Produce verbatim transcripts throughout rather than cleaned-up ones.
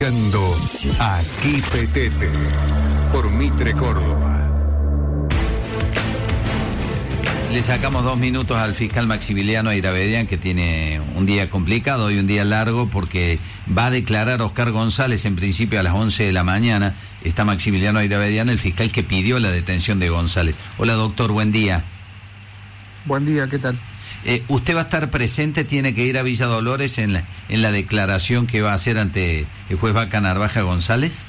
Aquí Petete, por Mitre Córdoba. Le sacamos dos minutos al fiscal Maximiliano Ayravedian, que tiene un día complicado y un día largo porque va a declarar Oscar González en principio a las once de la mañana. Está Maximiliano Ayravedian, el fiscal que pidió la detención de González. Hola doctor, buen día. Buen día, ¿qué tal? Eh, ¿Usted va a estar presente, tiene que ir a Villa Dolores en la, en la declaración que va a hacer ante el juez Vaca Narvaja González?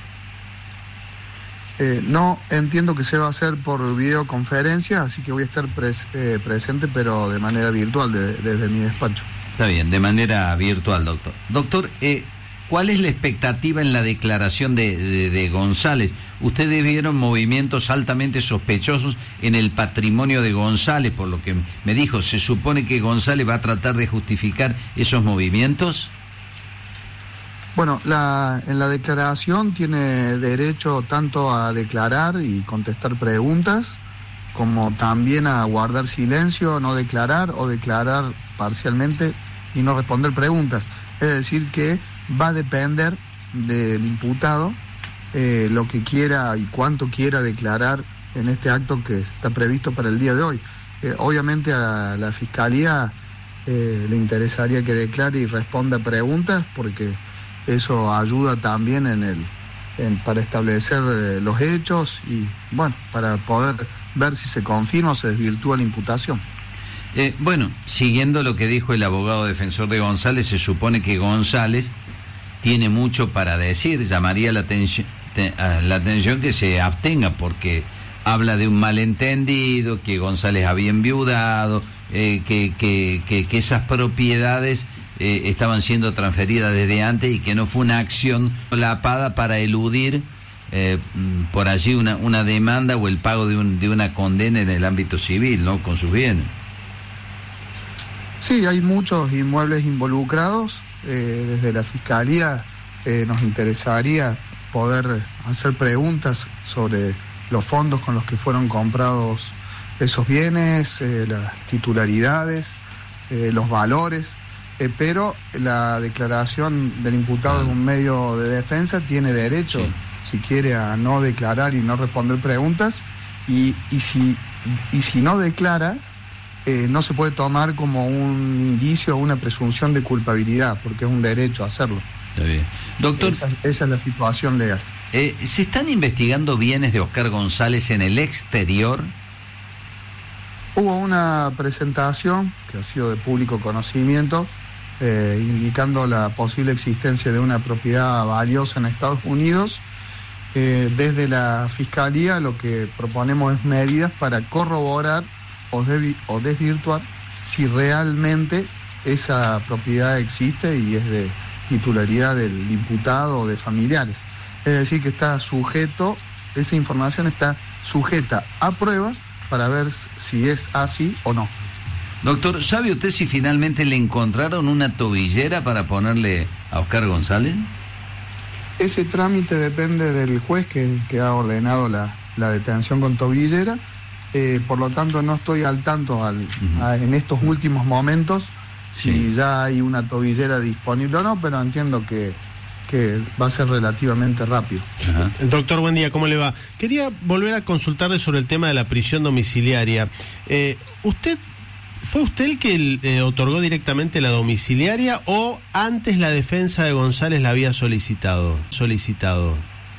Eh, no, entiendo que se va a hacer por videoconferencia, así que voy a estar pres, eh, presente, pero de manera virtual, de, desde mi despacho. Está bien, de manera virtual, doctor. Doctor, eh, ¿cuál es la expectativa en la declaración de, de, de González? Ustedes vieron movimientos altamente sospechosos en el patrimonio de González, por lo que me dijo. ¿Se supone que González va a tratar de justificar esos movimientos? Bueno, la, en la declaración tiene derecho tanto a declarar y contestar preguntas, como también a guardar silencio, no declarar, o declarar parcialmente y no responder preguntas. Es decir, que va a depender del imputado eh, lo que quiera y cuánto quiera declarar en este acto que está previsto para el día de hoy. Eh, obviamente a la Fiscalía eh, le interesaría que declare y responda preguntas, porque eso ayuda también en el en, para establecer eh, los hechos y, bueno, para poder ver si se confirma o se desvirtúa la imputación. Eh, bueno, siguiendo lo que dijo el abogado defensor de González, se supone que González tiene mucho para decir. Llamaría la atención, te, la atención que se abstenga, porque habla de un malentendido, que González había enviudado, eh, que, que, que, que esas propiedades eh, estaban siendo transferidas desde antes y que no fue una acción solapada para eludir eh, por allí una, una demanda o el pago de, un, de una condena en el ámbito civil, ¿no?, con sus bienes. Sí, hay muchos inmuebles involucrados. Eh, desde la Fiscalía eh, nos interesaría poder hacer preguntas sobre los fondos con los que fueron comprados esos bienes, eh, las titularidades, eh, los valores, eh, pero la declaración del imputado es un medio de defensa, tiene derecho, sí, si quiere, a no declarar y no responder preguntas, y, y, si, y si no declara, Eh, no se puede tomar como un indicio o una presunción de culpabilidad, porque es un derecho a hacerlo. Está bien. Doctor, esa, esa es la situación legal. Eh, ¿Se están investigando bienes de Oscar González en el exterior? Hubo una presentación que ha sido de público conocimiento, eh, indicando la posible existencia de una propiedad valiosa en Estados Unidos. Eh, desde la Fiscalía lo que proponemos es medidas para corroborar O, debi- o desvirtuar si realmente esa propiedad existe y es de titularidad del imputado o de familiares. Es decir, que está sujeto, esa información está sujeta a prueba para ver si es así o no. Doctor, ¿sabe usted si finalmente le encontraron una tobillera para ponerle a Oscar González? Ese trámite depende del juez que, que ha ordenado la, la detención con tobillera. Eh, por lo tanto no estoy al tanto al, uh-huh. a, en estos últimos momentos, sí, si ya hay una tobillera disponible o no, pero entiendo que, que va a ser relativamente rápido. Uh-huh. Doctor, buen día, ¿cómo le va? Quería volver a consultarle sobre el tema de la prisión domiciliaria. Eh, ¿Usted fue usted el que eh, otorgó directamente la domiciliaria o antes la defensa de González la había solicitado? solicitado?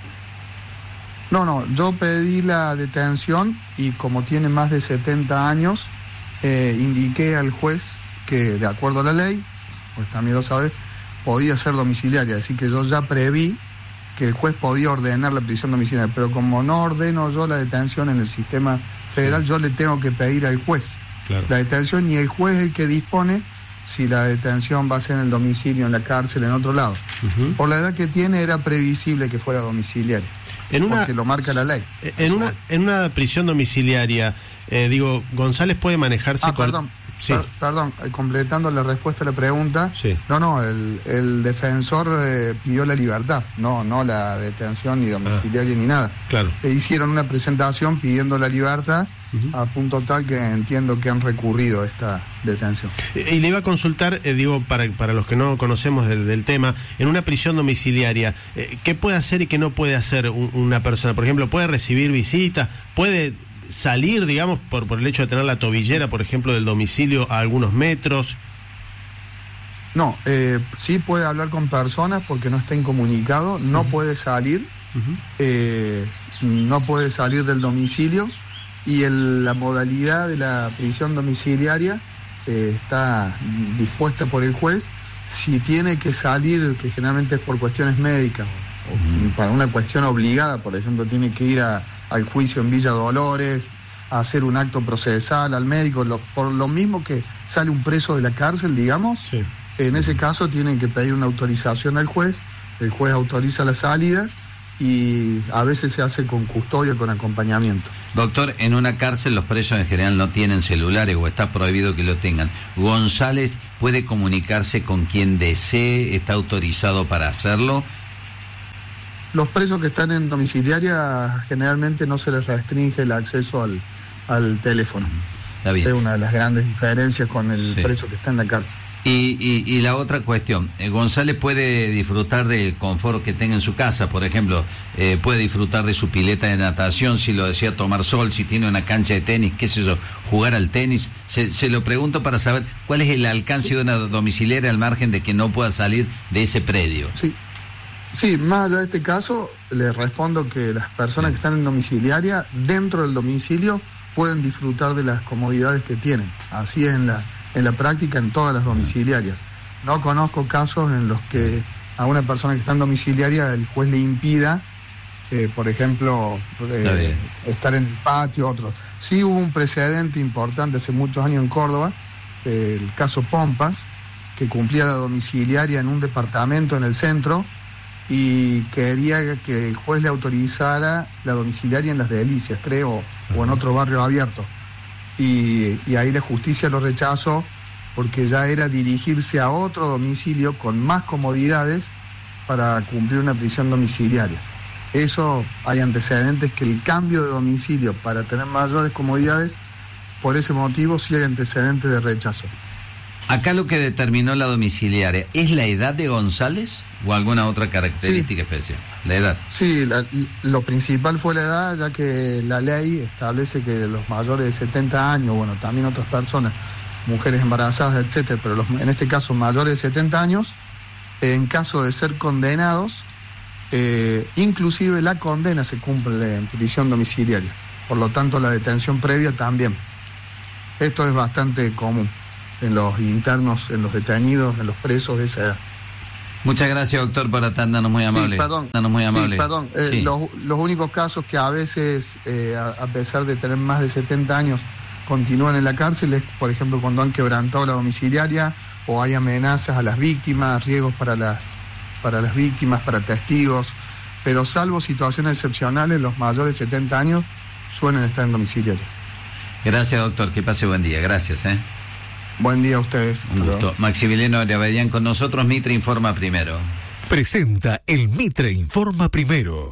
No, no, yo pedí la detención y como tiene más de setenta años, eh, indiqué al juez que, de acuerdo a la ley, pues también lo sabe, podía ser domiciliaria. Así que yo ya preví que el juez podía ordenar la prisión domiciliaria, pero como no ordeno yo la detención en el sistema federal, yo le tengo que pedir al juez claro. la detención, y el juez es el que dispone si la detención va a ser en el domicilio, en la cárcel, en otro lado. Uh-huh. Por la edad que tiene era previsible que fuera domiciliaria. En una, porque lo marca la ley. En una, en una prisión domiciliaria, eh, digo, González puede manejarse ah, con... perdón. Sí. Per- perdón, eh, completando la respuesta a la pregunta, Sí. no, no, el, el defensor eh, pidió la libertad, no, no la detención ni domiciliaria Ah. ni nada. Claro. E hicieron una presentación pidiendo la libertad, Ujú. a punto tal que entiendo que han recurrido a esta detención. Y le iba a consultar, eh, digo, para, para los que no conocemos del, del tema, en una prisión domiciliaria, eh, ¿qué puede hacer y qué no puede hacer un- una persona? Por ejemplo, ¿puede recibir visitas? ¿Puede salir, digamos, por, por el hecho de tener la tobillera, por ejemplo, del domicilio a algunos metros? No, eh, sí puede hablar con personas porque no está incomunicado, no Ujú. puede salir, Ujú. eh, no puede salir del domicilio, y el- la modalidad de la prisión domiciliaria eh, está dispuesta por el juez. Si tiene que salir, que generalmente es por cuestiones médicas o, o para una cuestión obligada, por ejemplo, tiene que ir a- al juicio en Villa Dolores, a hacer un acto procesal al médico, lo- por lo mismo que sale un preso de la cárcel, digamos, Sí. en ese caso tienen que pedir una autorización al juez, el juez autoriza la salida y a veces se hace con custodia, con acompañamiento. Doctor, en una cárcel los presos en general no tienen celulares o está prohibido que lo tengan. ¿González puede comunicarse con quien desee? ¿Está autorizado para hacerlo? Los presos que están en domiciliaria generalmente no se les restringe el acceso al, al teléfono. Está bien. Es una de las grandes diferencias con el Sí. preso que está en la cárcel. Y, y, y la otra cuestión, eh, González puede disfrutar del confort que tenga en su casa, por ejemplo, eh, puede disfrutar de su pileta de natación, si lo desea tomar sol, si tiene una cancha de tenis, qué sé yo, jugar al tenis. Se, se lo pregunto para saber cuál es el alcance de una domiciliaria al margen de que no pueda salir de ese predio. Sí, sí, más allá de este caso, le respondo que las personas Sí. que están en domiciliaria, dentro del domicilio, pueden disfrutar de las comodidades que tienen. Así es en la, en la práctica en todas las domiciliarias. No conozco casos en los que a una persona que está en domiciliaria el juez le impida, eh, por ejemplo, Está eh, bien. estar en el patio, otros. Sí hubo un precedente importante hace muchos años en Córdoba, eh, el caso Pompas, que cumplía la domiciliaria en un departamento en el centro y quería que el juez le autorizara la domiciliaria en Las Delicias, creo, o en otro barrio abierto. Y, y ahí la justicia lo rechazó porque ya era dirigirse a otro domicilio con más comodidades para cumplir una prisión domiciliaria. Eso hay antecedentes que el cambio de domicilio para tener mayores comodidades, por ese motivo sí hay antecedentes de rechazo. Acá lo que determinó la domiciliaria, ¿es la edad de González o alguna otra característica especial? La edad. Sí, la- lo principal fue la edad, ya que la ley establece que los mayores de setenta años, bueno, también otras personas, mujeres embarazadas, etcétera, pero los, en este caso mayores de setenta años, en caso de ser condenados, eh, inclusive la condena se cumple en prisión domiciliaria. Por lo tanto, la detención previa también. Esto es bastante común en los internos, en los detenidos, en los presos de esa edad. Muchas gracias, doctor, por atendernos, muy amable. Sí, perdón. Atendernos muy amable. Sí, perdón. Eh, Sí. los, los únicos casos que a veces, eh, a, a pesar de tener más de setenta años, continúan en la cárcel es, por ejemplo, cuando han quebrantado la domiciliaria o hay amenazas a las víctimas, riesgos para las, para las víctimas, para testigos. Pero salvo situaciones excepcionales, los mayores de setenta años suelen estar en domiciliaria. Gracias, doctor, que pase buen día. Gracias, ¿eh? Buen día a ustedes. Un Hasta gusto. luego. Maximiliano Arabedian con nosotros, Mitre Informa Primero. Presenta el Mitre Informa Primero.